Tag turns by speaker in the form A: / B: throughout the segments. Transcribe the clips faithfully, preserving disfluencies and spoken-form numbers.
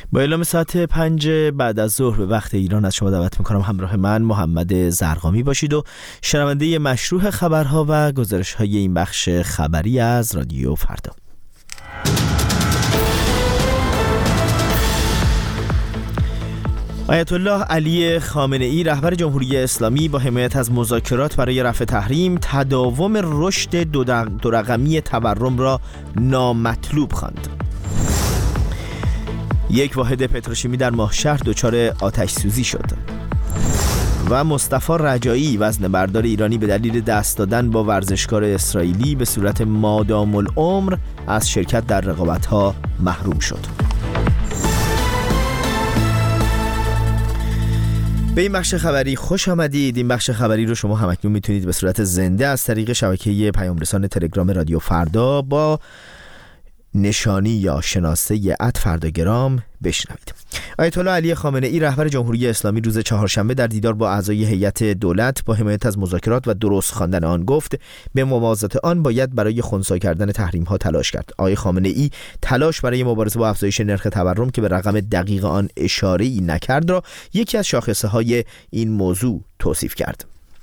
A: با اعلام ساعت پنج بعد از ظهر به وقت ایران از شما دعوت میکنم همراه من محمد زرقامی باشید و شنونده مشروح خبرها و گزارش‌های این بخش خبری از رادیو فردا. آیت الله علی خامنه‌ای رهبر جمهوری اسلامی با حمایت از مذاکرات برای رفع تحریم تداوم رشد دو رقمی تورم را نامطلوب خواند. یک واحد پتروشیمی در ماهشهر دچار آتش سوزی شد و مصطفی رجایی وزنه بردار ایرانی به دلیل دست دادن با ورزشکار اسرائیلی به صورت مادام العمر از شرکت در رقابت‌ها محروم شد. به این بخش خبری خوش آمدید. این بخش خبری رو شما همکنون میتونید به صورت زنده از طریق شبکه پیام رسان تلگرام رادیو فردا با نشانی یا شناسه ات فرداگرام بشنوید. آیت الله علی خامنه‌ای رهبر جمهوری اسلامی روز چهارشنبه در دیدار با اعضای هیئت دولت با حمایت از مذاکرات و درست خواندن آن گفت به موازات آن باید برای خنثی کردن تحریم ها تلاش کرد. آقای خامنه‌ای تلاش برای مبارزه با افزایش نرخ تورم که به رقم دقیق آن اشاره‌ای نکرد را یکی از شاخصه‌های این موضوع توصیف کرد.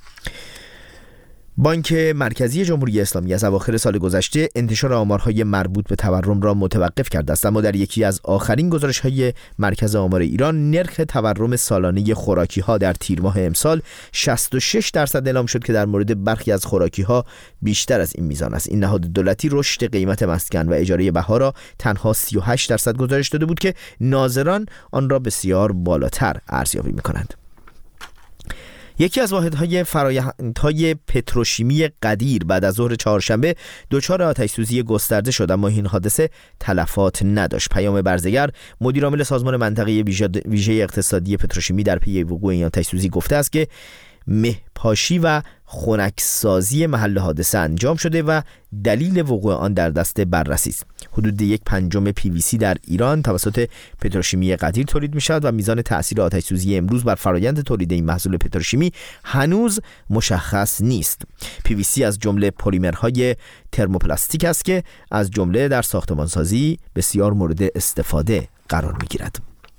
A: بانک مرکزی جمهوری اسلامی از اواخر سال گذشته انتشار آمارهای مربوط به تورم را متوقف کرده است، اما در یکی از آخرین گزارش‌های مرکز آمار ایران نرخ تورم سالانه خوراکی‌ها در تیر ماه امسال شصت و شش درصد اعلام شد که در مورد برخی از خوراکی‌ها بیشتر از این میزان است. این نهاد دولتی رشد قیمت مسکن و اجاره بها را تنها سی و هشت درصد گزارش داده بود که ناظران آن را بسیار بالاتر ارزیابی می‌کنند. یکی از واحدهای فرآیندهای پتروشیمی قدیر بعد از ظهر چهارشنبه دچار آتش سوزی گسترده شد، اما این حادثه تلفات نداشت. پیام برزگر مدیرعامل سازمان منطقه ویژه اقتصادی پتروشیمی در پی وقوع این آتش سوزی گفته است که مه‌پاشی و خنکسازی محل حادثه انجام شده و دلیل وقوع آن در دست بررسی است. حدود یک پنجم پی وی سی در ایران توسط پتروشیمی قدیر تولید می شود و میزان تأثیر آتش سوزی امروز بر فرآیند تولید این محصول پتروشیمی هنوز مشخص نیست. پی وی سی از جمله پلیمرهای ترموپلاستیک است که از جمله در ساختمانسازی بسیار مورد استفاده قرار می گیرد.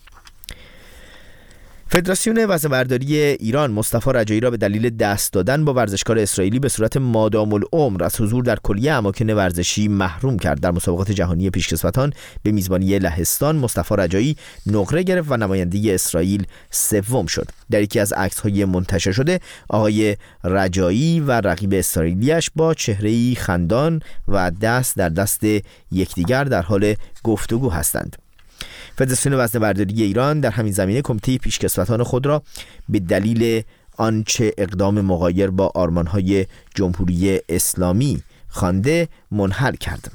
A: فدراسیون وزنه‌برداری ایران مصطفی رجایی را به دلیل دست دادن با ورزشکار اسرائیلی به صورت مادام العمر از حضور در کلیه اماکن ورزشی محروم کرد. در مسابقات جهانی پیشکسوتان به میزبانی لهستان مصطفی رجایی نقره گرفت و نماینده اسرائیل سوم شد. در یکی از عکس‌های منتشر شده آقای رجایی و رقیب اسرائیلیش با چهره‌ای خندان و دست در دست یکدیگر در حال گفتگو هستند. فدراسیون وزنه‌برداری ایران در همین زمینه کمیته پیشکسوتان خود را به دلیل آنچه اقدام مغایر با آرمان‌های جمهوری اسلامی خوانده منحل کرد.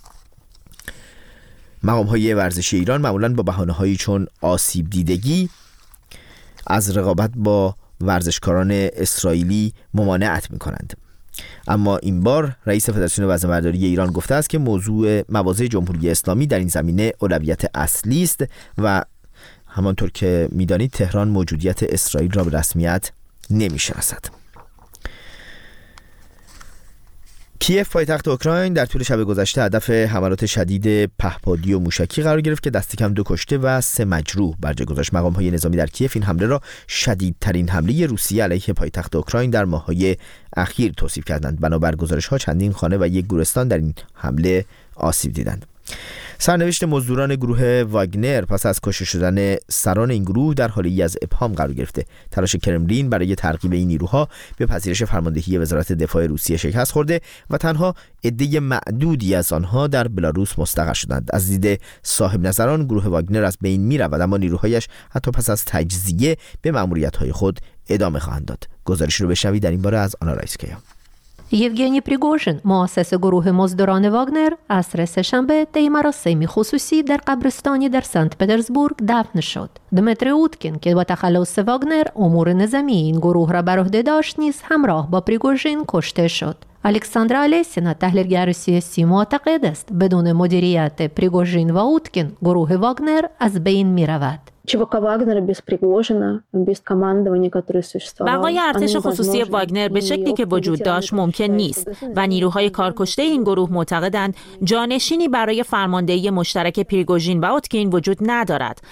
A: مقام‌های ورزشی ایران معمولاً با بهانه‌هایی چون آسیب دیدگی از رقابت با ورزشکاران اسرائیلی ممانعت می‌کنند. اما این بار رئیس فدراسیون وزنه‌برداری ایران گفته است که موضوع مواضع جمهوری اسلامی در این زمینه اولویت اصلی است و همانطور که می‌دانید تهران موجودیت اسرائیل را به رسمیت نمی‌شناسد. کیف پایتخت اوکراین در طول شب گذشته هدف حملات شدید پهپادی و موشکی قرار گرفت که دست کم دو کشته و سه مجروح بر جای گذاشت. مقام‌های نظامی در کیف این حمله را شدیدترین حمله روسیه علیه پایتخت اوکراین در ماه‌های اخیر توصیف کردند. بنابر گزارش‌ها چندین خانه و یک گورستان در این حمله آسیب دیدند. سرنوشت مزدوران گروه واگنر پس از کشته شدن سران این گروه در حالی از ابهام قرار گرفته. تلاش کرملین برای ترغیب این نیروها به پذیرش فرماندهی وزارت دفاع روسیه شکست خورده و تنها عده معدودی از آنها در بلاروس مستقر شدند. از دید صاحب نظران گروه واگنر از بین می‌رود، اما نیروهایش حتی پس از تجزیه به مأموریت‌های خود ادامه خواهند داد. گزارش رو بشنوید در این باره از آنا رایسکیا.
B: یوگنی پریگوژین مؤسس گروه مزدوران واگنر عصر سه‌شنبه طی مراسمی خصوصی در قبرستانی در سنت پترزبورگ دفن شد. دمیتری اوتکین که با تخلص واگنر امور نظامی این گروه را بر عهده داشت نیز همراه با پریگوژین کشته شد. الکساندرا السینا تحلیلگر سیاسی معتقد است بدون مدیریت پریگوژین و اوتکین گروه واگنر از بین می رود.
C: بقای ارتش خصوصی واگنر به شکلی که وجود داشت ممکن نیست و نیروهای کارکشته این گروه معتقدند جانشینی برای فرماندهی مشترک پریگوژین و اوتکین وجود ندارد.